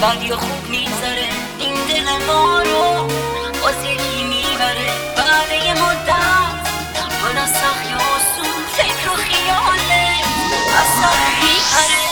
بد یا خوب میگذره این دل ما رو باز یکی میبره بعد یه مدت حالا سخت یا آسون فکر و خیاله از سر میپره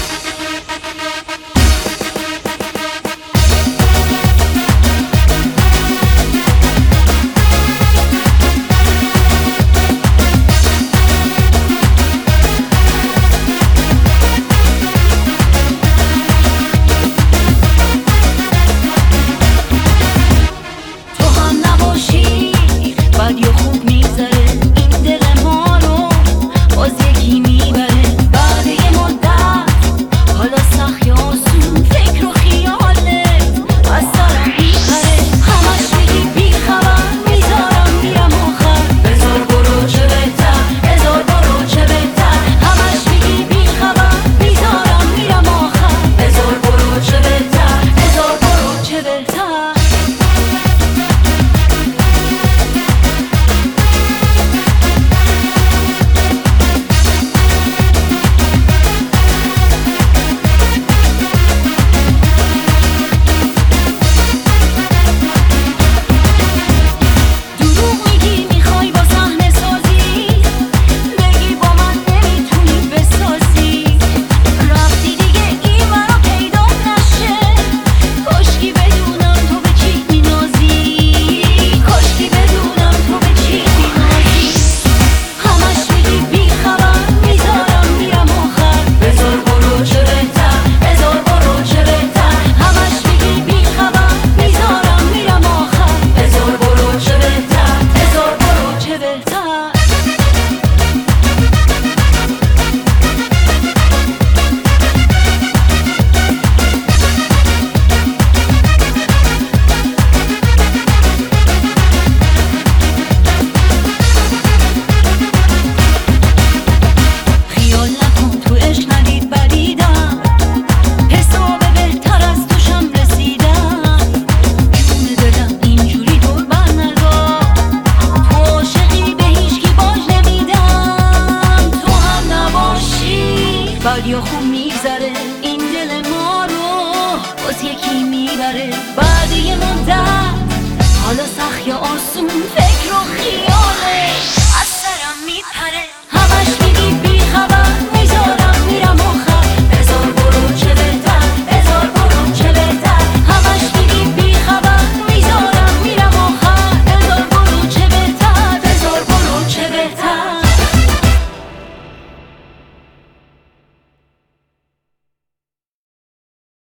بد یا خوب میگذره این دل ما رو باز یکی میبره بعد یه مدت حالا سخت یا آسون فکر و خیال